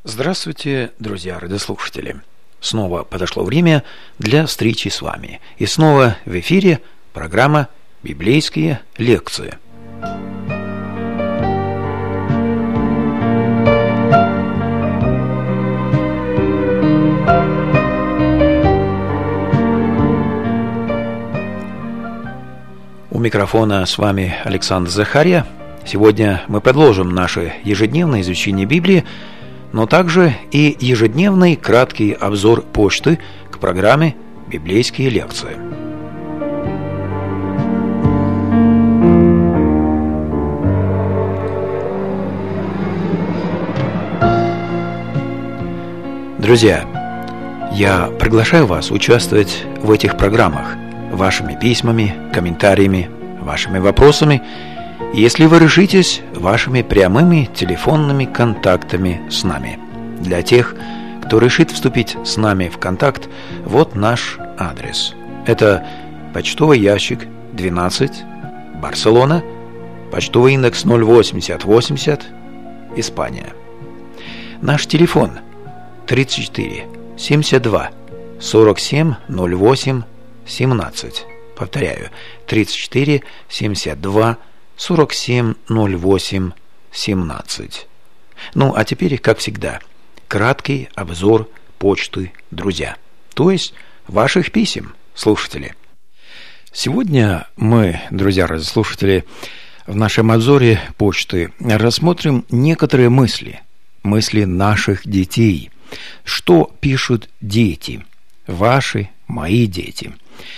Здравствуйте, друзья радиослушатели! Снова подошло время для встречи с вами. И снова в эфире программа «Библейские лекции». У микрофона с вами Александр Захарья. Сегодня мы продолжим наше ежедневное изучение Библии, но также и ежедневный краткий обзор почты к программе «Библейские лекции». Друзья, я приглашаю вас участвовать в этих программах вашими письмами, комментариями, вашими вопросами, если вы решитесь, вашими прямыми телефонными контактами с нами. Для тех, кто решит вступить с нами в контакт, вот наш адрес. Это почтовый ящик 12, Барселона, почтовый индекс 08080, Испания. Наш телефон 34 72 47 08 17. Повторяю, 34 72 47 08 17. Ну, а теперь, как всегда, краткий обзор почты, друзья. То есть ваших писем, слушатели. Сегодня мы, друзья радиослушатели, в нашем обзоре почты рассмотрим некоторые мысли наших детей. Что пишут дети, ваши, мои дети.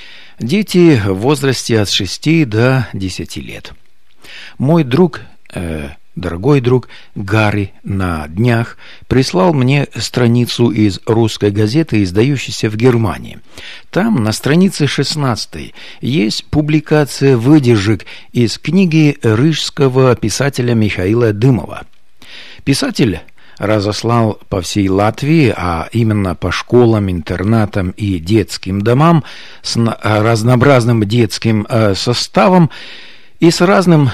Дети в возрасте от 6 до 10 лет. Мой друг, дорогой друг Гарри на днях прислал мне страницу из русской газеты, издающейся в Германии. Там на странице 16 есть публикация выдержек из книги рижского писателя Михаила Дымова. Писатель разослал по всей Латвии, а именно по школам, интернатам и детским домам с разнообразным детским составом и с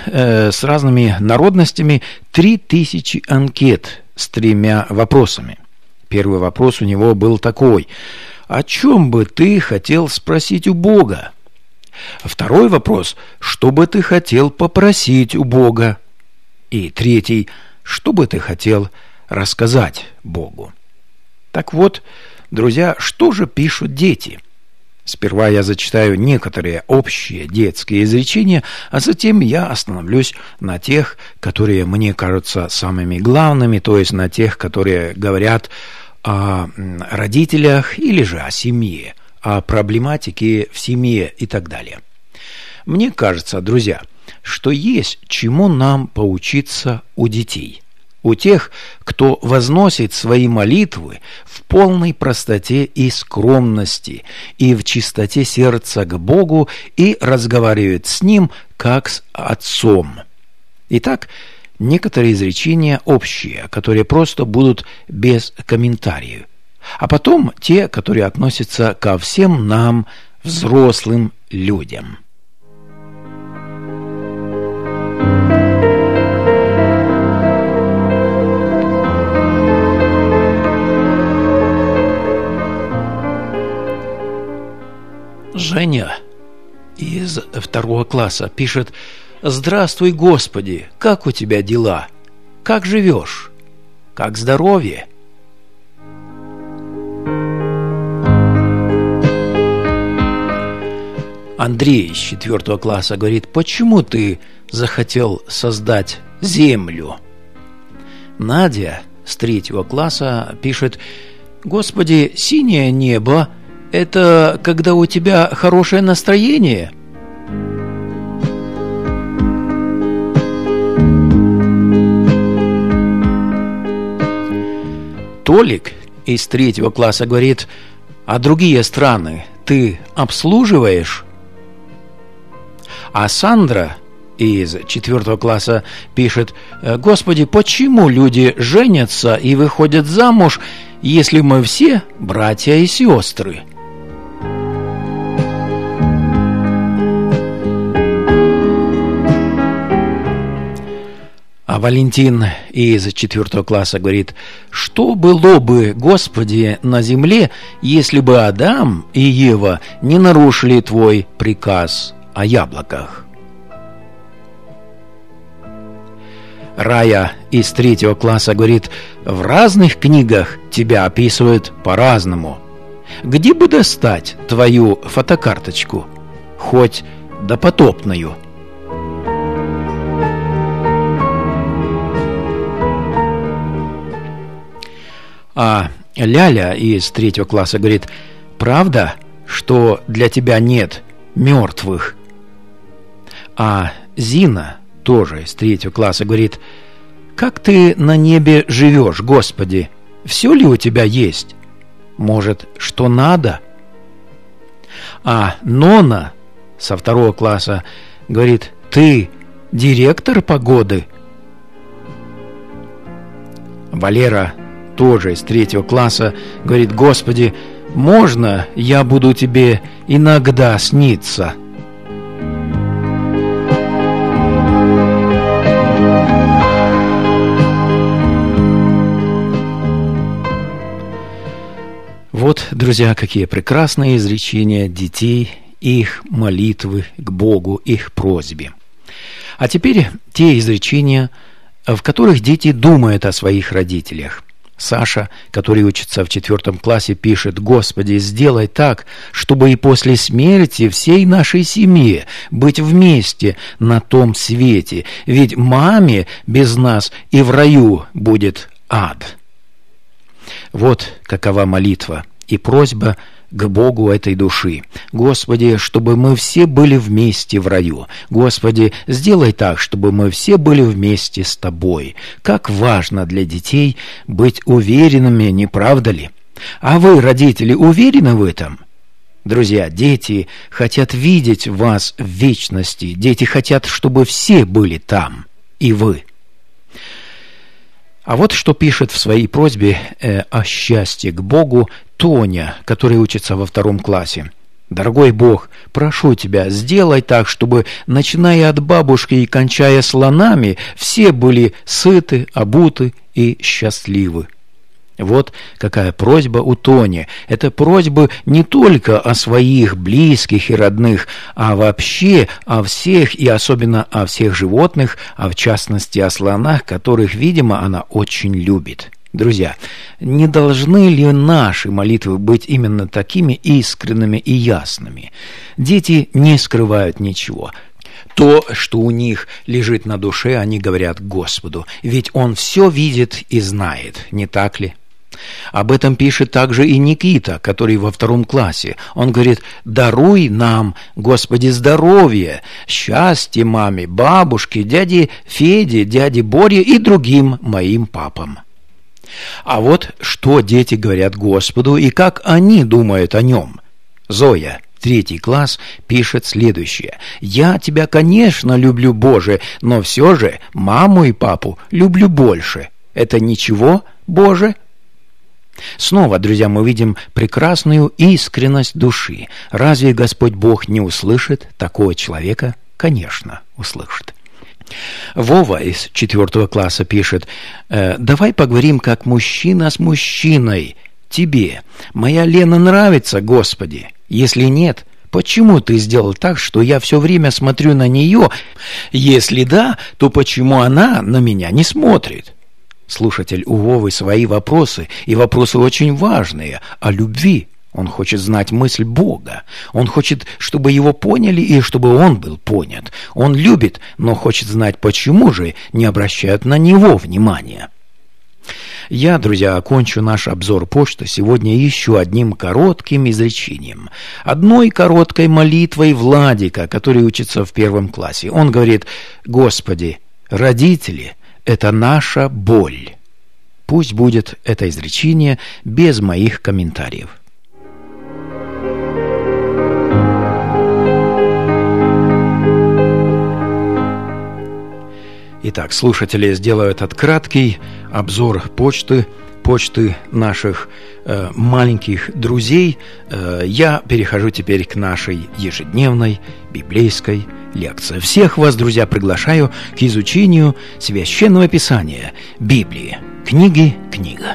разными народностями 3000 анкет с 3 вопросами. Первый вопрос у него был такой: о чем бы ты хотел спросить у Бога? Второй вопрос: что бы ты хотел попросить у Бога? И третий: что бы ты хотел рассказать Богу? Так вот, друзья, что же пишут дети? Сперва я зачитаю некоторые общие детские изречения, а затем я остановлюсь на тех, которые мне кажутся самыми главными, то есть на тех, которые говорят о родителях или же о семье, о проблематике в семье и так далее. Мне кажется, друзья, что есть чему нам поучиться у детей. У тех, кто возносит свои молитвы в полной простоте и скромности и в чистоте сердца к Богу и разговаривает с Ним как с Отцом. Итак, некоторые изречения общие, которые просто будут без комментариев, а потом те, которые относятся ко всем нам, взрослым людям. Женя из 2 класса пишет: «Здравствуй, Господи! Как у тебя дела? Как живешь? Как здоровье?» Андрей из 4 класса говорит: «Почему ты захотел создать землю?» Надя с 3 класса пишет: «Господи, синее небо — это когда у тебя хорошее настроение?» Толик из 3 класса говорит: «А другие страны ты обслуживаешь?» А Сандра из 4 класса пишет: «Господи, почему люди женятся и выходят замуж, если мы все братья и сестры?» А Валентин из 4 класса говорит: что было бы, Господи, на земле, если бы Адам и Ева не нарушили Твой приказ о яблоках? Рая из 3 класса говорит: в разных книгах тебя описывают по-разному. Где бы достать твою фотокарточку? Хоть допотопную. А Ляля из 3 класса говорит: правда, что для тебя нет мертвых? А Зина, тоже из 3 класса, говорит: как ты на небе живешь, Господи? Все ли у тебя есть? Может, что надо? А Нона со 2 класса говорит: ты директор погоды? Валера, тоже из 3 класса, говорит: Господи, можно я буду тебе иногда сниться? Вот, друзья, какие прекрасные изречения детей, их молитвы к Богу, их просьбе. А теперь те изречения, в которых дети думают о своих родителях. Саша, который учится в 4 классе, пишет: Господи, сделай так, чтобы и после смерти всей нашей семье быть вместе на том свете, ведь маме без нас и в раю будет ад. Вот какова молитва и просьба к Богу этой души. Господи, чтобы мы все были вместе в раю. Господи, сделай так, чтобы мы все были вместе с Тобой. Как важно для детей быть уверенными, не правда ли? А вы, родители, уверены в этом? Друзья, дети хотят видеть вас в вечности. Дети хотят, чтобы все были там, и вы. А вот что пишет в своей просьбе о счастье к Богу Тоня, который учится во 2 классе. Дорогой Бог, прошу Тебя, сделай так, чтобы, начиная от бабушки и кончая слонами, все были сыты, обуты и счастливы. Вот какая просьба у Тони. Это просьба не только о своих близких и родных, а вообще о всех, и особенно о всех животных, а в частности о слонах, которых, видимо, она очень любит. Друзья, не должны ли наши молитвы быть именно такими искренними и ясными? Дети не скрывают ничего. То, что у них лежит на душе, они говорят Господу, ведь Он все видит и знает, не так ли? Об этом пишет также и Никита, который во 2 классе. Он говорит: даруй нам, Господи, здоровье, счастье маме, бабушке, дяде Феде, дяде Боре и другим моим папам. А вот что дети говорят Господу и как они думают о Нем. Зоя, 3 класс, пишет следующее: «Я Тебя, конечно, люблю, Боже, но все же маму и папу люблю больше. Это ничего, Боже?» Снова, друзья, мы видим прекрасную искренность души. Разве Господь Бог не услышит такого человека? Конечно, услышит. Вова из 4 класса пишет: «Давай поговорим как мужчина с мужчиной. Тебе моя Лена нравится, Господи? Если нет, почему ты сделал так, что я все время смотрю на нее? Если да, то почему она на меня не смотрит?» Слушатель, у Вовы свои вопросы, и вопросы очень важные, о любви. Он хочет знать мысль Бога. Он хочет, чтобы его поняли и чтобы он был понят. Он любит, но хочет знать, почему же не обращают на него внимания. Я, друзья, окончу наш обзор почты сегодня еще одним коротким изречением. Одной короткой молитвой Владика, который учится в 1 классе. Он говорит: «Господи, родители – это наша боль». Пусть будет это изречение без моих комментариев. Итак, слушатели сделают краткий обзор почты наших маленьких друзей. Я перехожу теперь к нашей ежедневной библейской лекции. Всех вас, друзья, приглашаю к изучению Священного Писания, Библии, книга.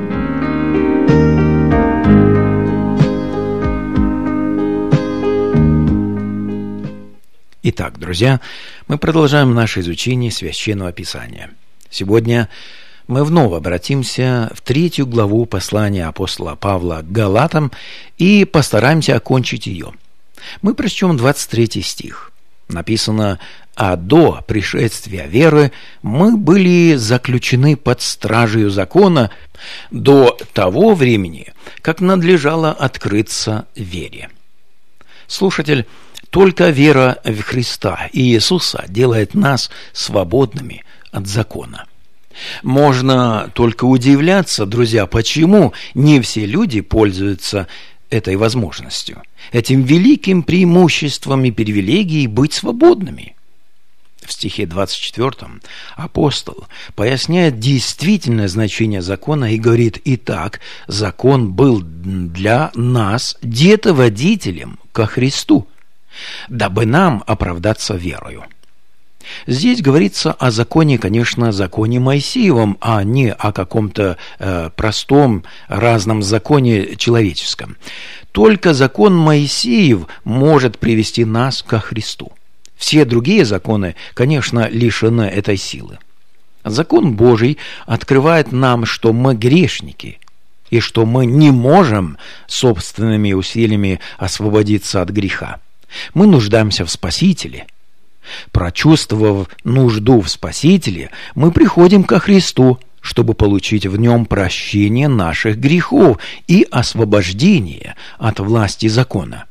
Итак, друзья, мы продолжаем наше изучение Священного Писания. Сегодня мы вновь обратимся в 3 главу послания апостола Павла к Галатам и постараемся окончить ее. Мы прочтем 23 стих. Написано: «А до пришествия веры мы были заключены под стражею закона до того времени, как надлежало открыться вере». Слушатель, только вера в Христа и Иисуса делает нас свободными от закона. Можно только удивляться, друзья, почему не все люди пользуются этой возможностью, этим великим преимуществом и привилегией быть свободными. В стихе 24 апостол поясняет действительное значение закона и говорит: «Итак, закон был для нас детоводителем ко Христу, дабы нам оправдаться верою». Здесь говорится о законе, конечно, законе Моисеевом, а не о каком-то простом разном законе человеческом. Только закон Моисеев может привести нас ко Христу. Все другие законы, конечно, лишены этой силы. Закон Божий открывает нам, что мы грешники, и что мы не можем собственными усилиями освободиться от греха. Мы нуждаемся в Спасителе. Прочувствовав нужду в Спасителе, мы приходим ко Христу, чтобы получить в Нем прощение наших грехов и освобождение от власти закона.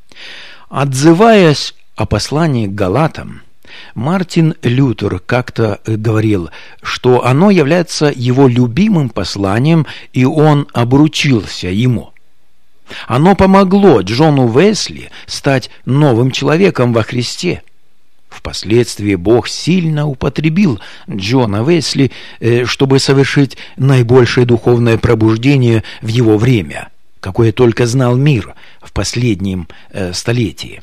Отзываясь о послании к Галатам, Мартин Лютер как-то говорил, что оно является его любимым посланием, и он обручился ему. Оно помогло Джону Уэсли стать новым человеком во Христе. Впоследствии Бог сильно употребил Джона Уэсли, чтобы совершить наибольшее духовное пробуждение в его время, какое только знал мир в последнем столетии.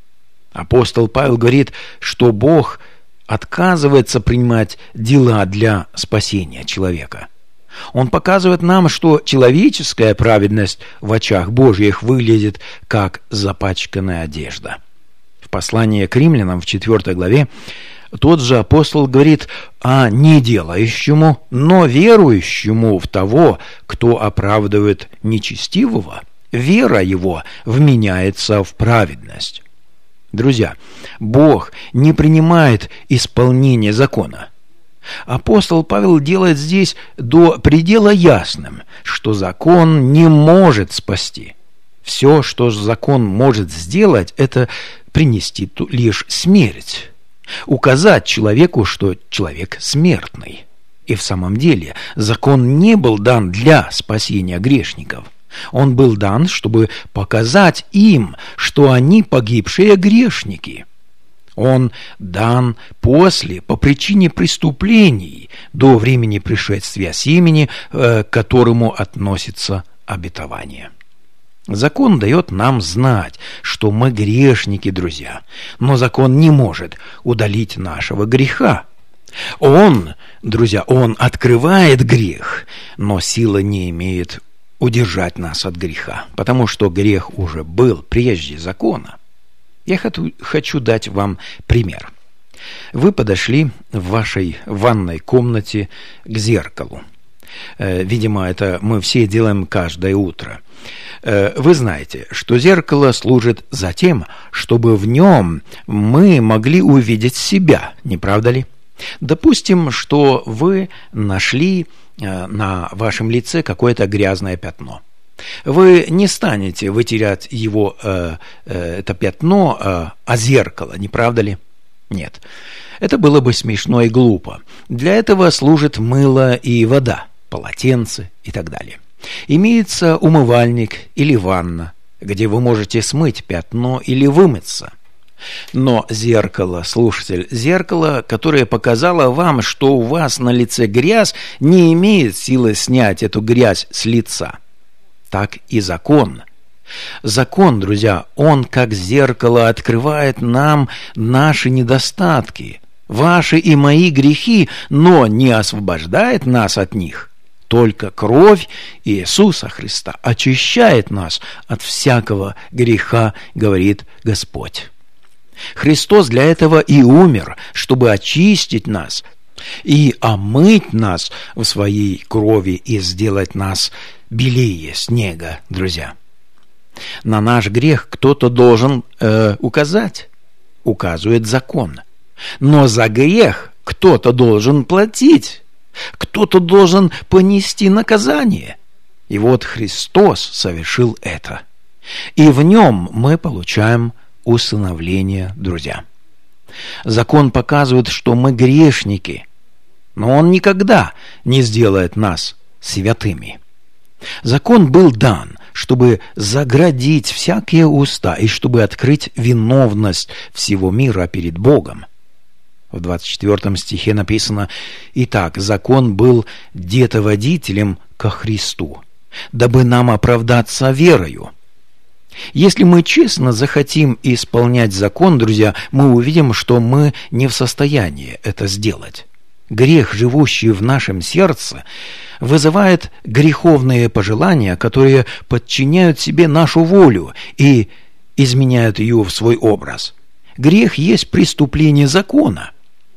Апостол Павел говорит, что Бог отказывается принимать дела для спасения человека. Он показывает нам, что человеческая праведность в очах Божьих выглядит как запачканная одежда. В послании к римлянам в 4 главе тот же апостол говорит о не делающему, но верующему в того, кто оправдывает нечестивого, вера его вменяется в праведность. Друзья, Бог не принимает исполнение закона. Апостол Павел делает здесь до предела ясным, что закон не может спасти. Все, что закон может сделать, это принести лишь смерть, указать человеку, что человек смертный. И в самом деле закон не был дан для спасения грешников. Он был дан, чтобы показать им, что они погибшие грешники. Он дан по причине преступлений, до времени пришествия семени, к которому относится обетование. Закон дает нам знать, что мы грешники, друзья, но закон не может удалить нашего греха. Он открывает грех, но сила не имеет удержать нас от греха, потому что грех уже был прежде закона. Я хочу дать вам пример. Вы подошли в вашей ванной комнате к зеркалу. Видимо, это мы все делаем каждое утро. Вы знаете, что зеркало служит за тем, чтобы в нем мы могли увидеть себя, не правда ли? Допустим, что вы нашли на вашем лице какое-то грязное пятно. Вы не станете вытирать его, это пятно, о зеркало, не правда ли? Нет. Это было бы смешно и глупо. Для этого служит мыло и вода, полотенце и так далее. Имеется умывальник или ванна, где вы можете смыть пятно или вымыться. Но зеркало, слушатель, зеркало, которое показало вам, что у вас на лице грязь, не имеет силы снять эту грязь с лица. Так и закон. Закон, друзья, он как зеркало открывает нам наши недостатки, ваши и мои грехи, но не освобождает нас от них. Только кровь Иисуса Христа очищает нас от всякого греха, говорит Господь. Христос для этого и умер, чтобы очистить нас и омыть нас в своей крови и сделать нас белее снега, друзья. На наш грех кто-то должен указать, указывает закон. Но за грех кто-то должен платить, кто-то должен понести наказание. И вот Христос совершил это. И в нем мы получаем усыновление, друзья. Закон показывает, что мы грешники, но он никогда не сделает нас святыми. Закон был дан, чтобы заградить всякие уста и чтобы открыть виновность всего мира перед Богом. В 24 стихе написано: «Итак, закон был детоводителем ко Христу, дабы нам оправдаться верою». Если мы честно захотим исполнять закон, друзья, мы увидим, что мы не в состоянии это сделать. Грех, живущий в нашем сердце, вызывает греховные пожелания, которые подчиняют себе нашу волю и изменяют ее в свой образ. Грех есть преступление закона.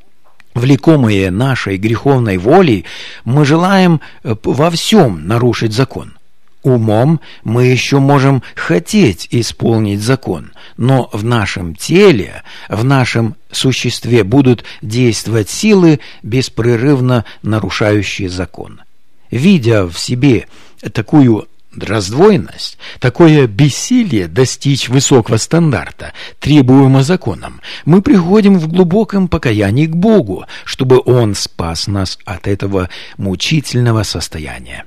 Влекомые нашей греховной волей, мы желаем во всем нарушить закон. Умом мы еще можем хотеть исполнить закон, но в нашем теле, в нашем существе будут действовать силы, беспрерывно нарушающие закон. Видя в себе такую раздвоенность, такое бессилие достичь высокого стандарта, требуемого законом, мы приходим в глубоком покаянии к Богу, чтобы Он спас нас от этого мучительного состояния.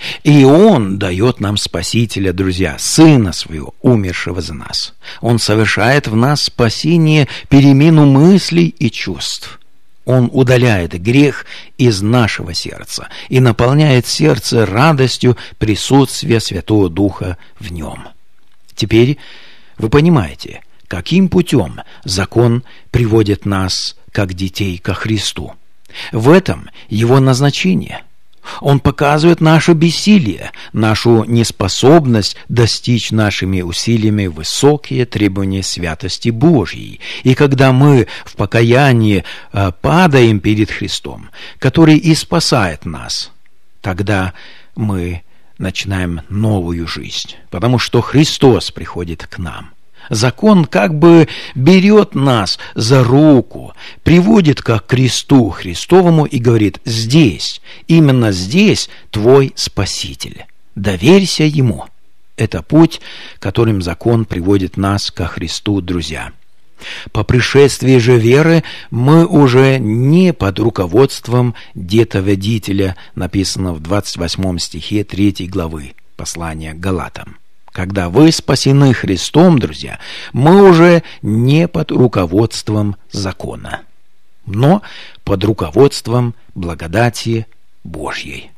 И Он дает нам Спасителя, друзья, Сына Своего, умершего за нас. Он совершает в нас спасение, перемену мыслей и чувств. Он удаляет грех из нашего сердца и наполняет сердце радостью присутствия Святого Духа в нем. Теперь вы понимаете, каким путем закон приводит нас, как детей, ко Христу. В этом его назначение. Он показывает наше бессилие, нашу неспособность достичь нашими усилиями высокие требования святости Божьей. И когда мы в покаянии падаем перед Христом, который и спасает нас, тогда мы начинаем новую жизнь, потому что Христос приходит к нам. Закон как бы берет нас за руку, приводит к кресту Христовому и говорит: здесь, именно здесь твой Спаситель, доверься Ему. Это путь, которым закон приводит нас ко Христу, друзья. По пришествии же веры мы уже не под руководством детоводителя, написано в 28 стихе 3 главы послания к Галатам. Когда вы спасены Христом, друзья, мы уже не под руководством закона, но под руководством благодати Божьей.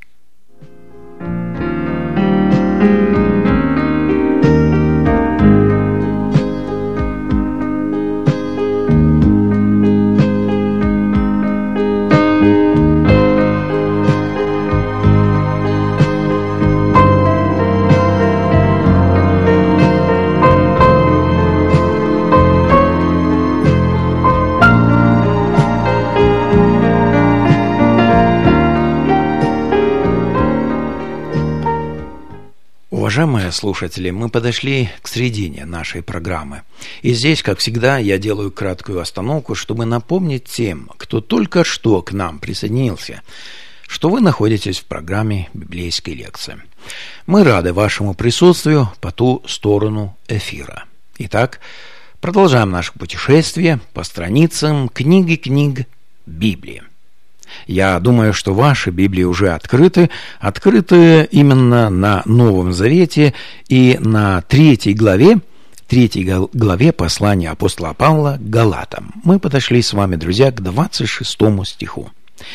Уважаемые слушатели, мы подошли к середине нашей программы. И здесь, как всегда, я делаю краткую остановку, чтобы напомнить тем, кто только что к нам присоединился, что вы находитесь в программе «Библейские лекции». Мы рады вашему присутствию по ту сторону эфира. Итак, продолжаем наше путешествие по страницам книги книг Библии. Я думаю, что ваши Библии уже открыты именно на Новом Завете и на 3 главе 3 главе послания апостола Павла к Галатам. Мы подошли с вами, друзья, к 26 стиху.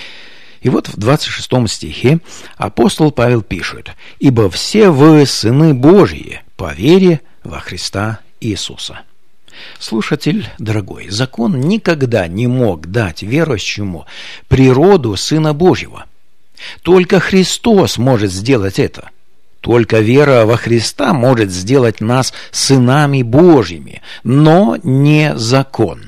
И вот в 26 стихе апостол Павел пишет: «Ибо все вы сыны Божьи по вере во Христа Иисуса». Слушатель дорогой, закон никогда не мог дать верующему природу Сына Божьего. Только Христос может сделать это. Только вера во Христа может сделать нас сынами Божьими, но не закон.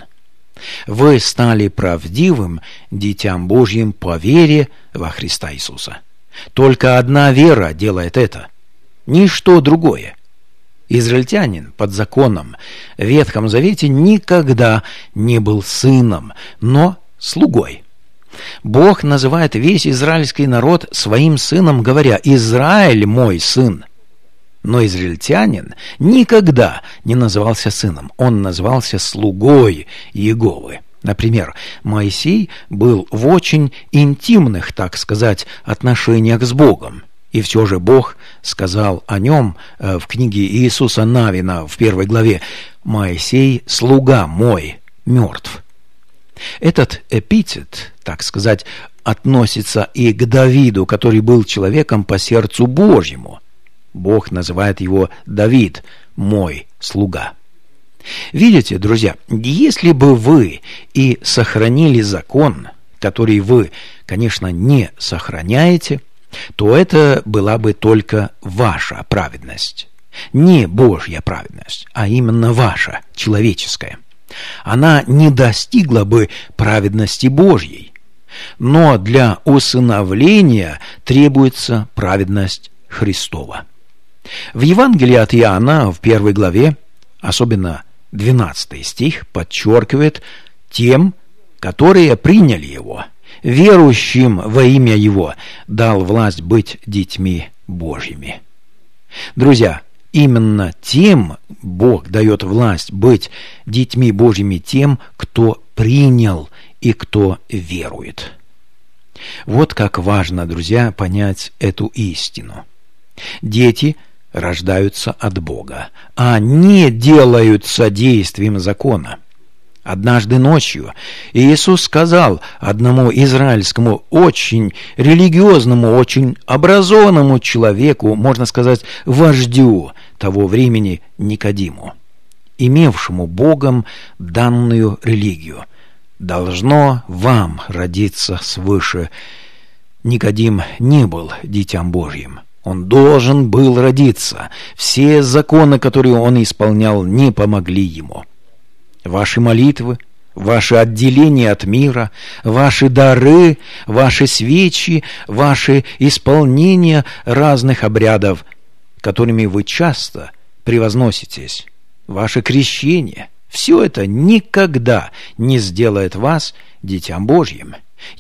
Вы стали правдивым Дитям Божьим по вере во Христа Иисуса. Только одна вера делает это, ничто другое. Израильтянин под законом в Ветхом Завете никогда не был сыном, но слугой. Бог называет весь израильский народ своим сыном, говоря: «Израиль мой сын». Но израильтянин никогда не назывался сыном, он назывался слугой Иеговы. Например, Моисей был в очень интимных, так сказать, отношениях с Богом. И все же Бог сказал о нем в книге Иисуса Навина в 1 главе: «Моисей, слуга мой, мертв». Этот эпитет, так сказать, относится и к Давиду, который был человеком по сердцу Божьему. Бог называет его Давид, мой слуга. Видите, друзья, если бы вы и сохранили закон, который вы, конечно, не сохраняете, то это была бы только ваша праведность. Не Божья праведность, а именно ваша, человеческая. Она не достигла бы праведности Божьей. Но для усыновления требуется праведность Христова. В Евангелии от Иоанна в 1 главе, особенно 12 стих, подчеркивает: «Тем, которые приняли Его, верующим во имя Его, дал власть быть детьми Божьими». Друзья, именно тем Бог дает власть быть детьми Божьими, тем, кто принял и кто верует. Вот как важно, друзья, понять эту истину. Дети рождаются от Бога, а не делаются действием закона. Однажды ночью Иисус сказал одному израильскому очень религиозному, очень образованному человеку, можно сказать, вождю того времени Никодиму, имевшему Богом данную религию: «Должно вам родиться свыше». Никодим не был Дитям Божьим. Он должен был родиться. Все законы, которые он исполнял, не помогли ему. Ваши молитвы, ваше отделение от мира, ваши дары, ваши свечи, ваши исполнения разных обрядов, которыми вы часто превозноситесь, ваше крещение, все это никогда не сделает вас Дитям Божьим.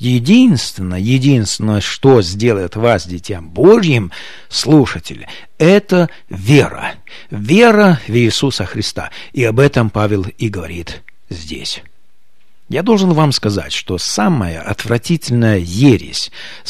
Единственное, что сделает вас Дитям Божьим, слушатель, это вера. Вера в Иисуса Христа. И об этом Павел и говорит здесь. Я должен вам сказать, что самая отвратительная ересь,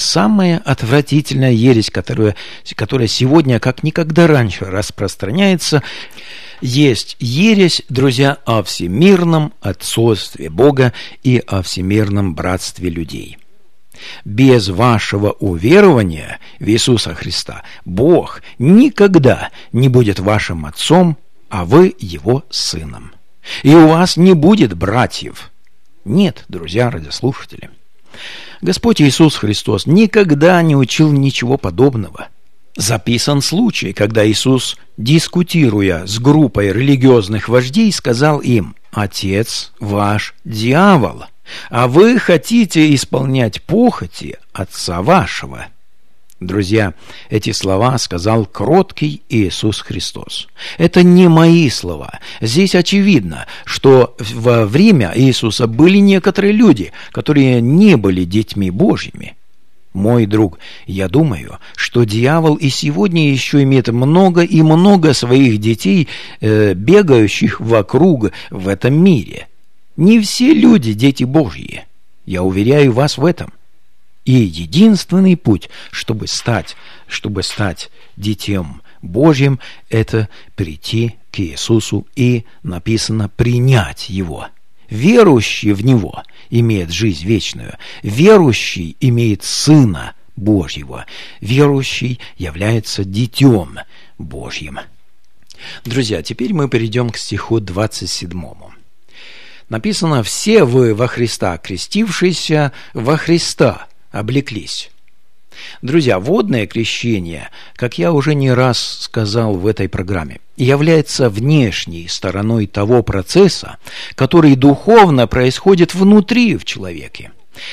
которая сегодня как никогда раньше распространяется, есть ересь, друзья, о всемирном отцовстве Бога и о всемирном братстве людей. Без вашего уверования в Иисуса Христа Бог никогда не будет вашим отцом, а вы его сыном. И у вас не будет братьев. Нет, друзья, радиослушатели. Господь Иисус Христос никогда не учил ничего подобного. Записан случай, когда Иисус, дискутируя с группой религиозных вождей, сказал им: «Отец ваш дьявол, а вы хотите исполнять похоти отца вашего». Друзья, эти слова сказал кроткий Иисус Христос. Это не мои слова. Здесь очевидно, что во время Иисуса были некоторые люди, которые не были детьми Божьими. Мой друг, я думаю, что дьявол и сегодня еще имеет много и много своих детей, бегающих вокруг в этом мире. Не все люди дети Божьи. Я уверяю вас в этом. И единственный путь, чтобы стать детем Божьим – это прийти к Иисусу и, написано, принять Его. Верующий в Него имеет жизнь вечную. Верующий имеет Сына Божьего. Верующий является Дитем Божьим. Друзья, теперь мы перейдем к стиху 27. Написано: «Все вы во Христа крестившиеся, во Христа облеклись». Друзья, водное крещение, как я уже не раз сказал в этой программе, является внешней стороной того процесса, который духовно происходит внутри в человеке.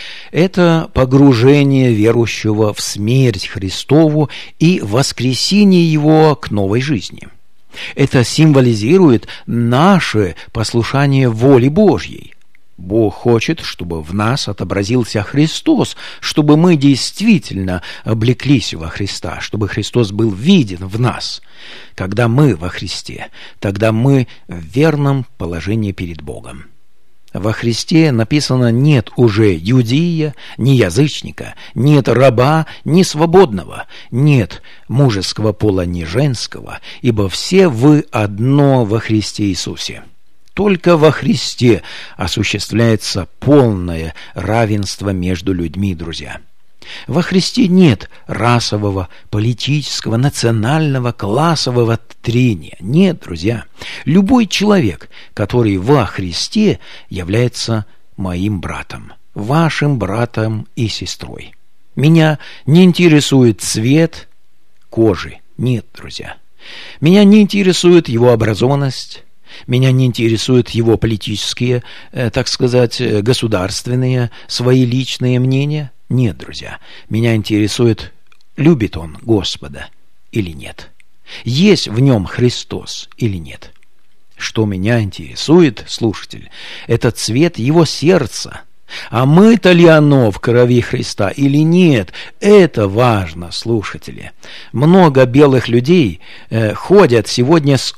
Это погружение верующего в смерть Христову и воскресение его к новой жизни. Это символизирует наше послушание воле Божьей. Бог хочет, чтобы в нас отобразился Христос, чтобы мы действительно облеклись во Христа, чтобы Христос был виден в нас. Когда мы во Христе, тогда мы в верном положении перед Богом. Во Христе написано: нет уже иудея, ни язычника, нет раба, ни свободного, нет мужеского пола, ни женского, ибо все вы одно во Христе Иисусе. Только во Христе осуществляется полное равенство между людьми, друзья. Во Христе нет расового, политического, национального, классового трения. Нет, друзья. Любой человек, который во Христе, является моим братом, вашим братом и сестрой. Меня не интересует цвет кожи. Нет, друзья. Меня не интересует его образованность. Меня не интересуют его политические, так сказать, государственные, свои личные мнения. Нет, друзья, меня интересует, любит он Господа или нет. Есть в нем Христос или нет. Что меня интересует, слушатель, это цвет его сердца. А мы-то ли оно в крови Христа или нет? Это важно, слушатели. Много белых людей ходят сегодня с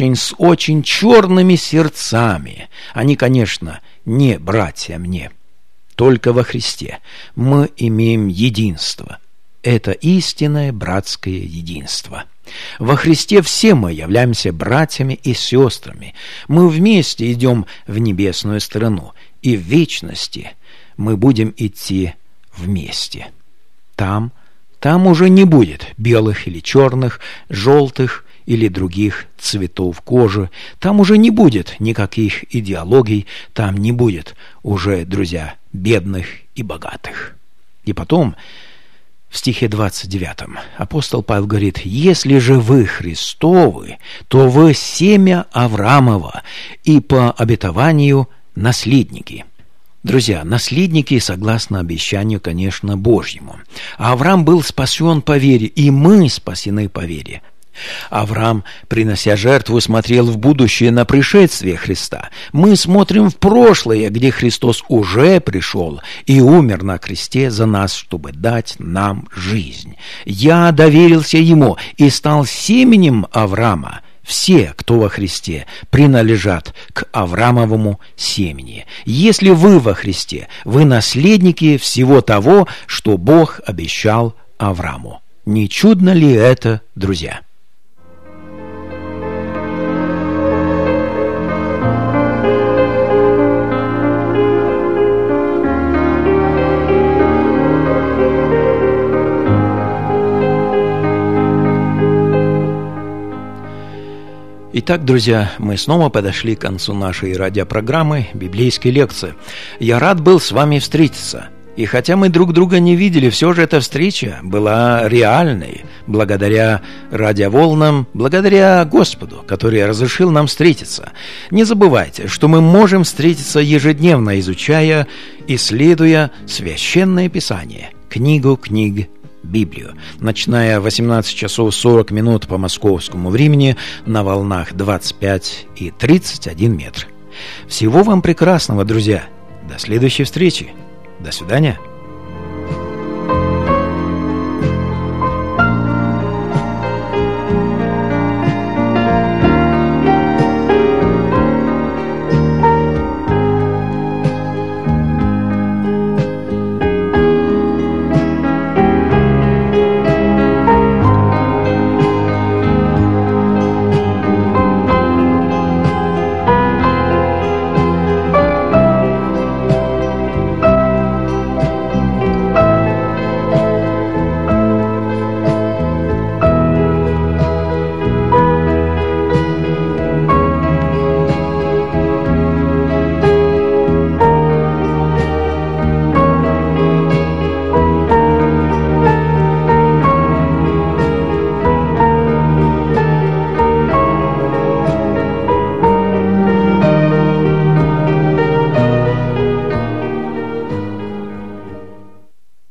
очень черными сердцами. Они, конечно, не братья мне. Только во Христе мы имеем единство. Это истинное братское единство. Во Христе все мы являемся братьями и сестрами. Мы вместе идем в небесную страну. И в вечности мы будем идти вместе. Там уже не будет белых или черных, желтых или других цветов кожи. Там уже не будет никаких идеологий. Там не будет уже, друзья, бедных и богатых. И потом, в стихе 29 апостол Павел говорит: «Если же вы Христовы, то вы семя Авраамова и по обетованию наследники». Друзья, наследники согласно обещанию, конечно, Божьему. Авраам был спасен по вере, и мы спасены по вере. Авраам, принося жертву, смотрел в будущее на пришествие Христа. Мы смотрим в прошлое, где Христос уже пришел и умер на кресте за нас, чтобы дать нам жизнь. Я доверился Ему и стал семенем Авраама. Все, кто во Христе, принадлежат к Авраамовому семени. Если вы во Христе, вы наследники всего того, что Бог обещал Аврааму. Не чудно ли это, друзья? Итак, друзья, мы снова подошли к концу нашей радиопрограммы «Библейские лекции». Я рад был с вами встретиться. И хотя мы друг друга не видели, все же эта встреча была реальной, благодаря радиоволнам, благодаря Господу, который разрешил нам встретиться. Не забывайте, что мы можем встретиться ежедневно, изучая, исследуя Священное Писание, книгу книг, Библию, начиная 18 часов 40 минут по московскому времени на волнах 25 и 31 метр. Всего вам прекрасного, друзья. До следующей встречи. До свидания.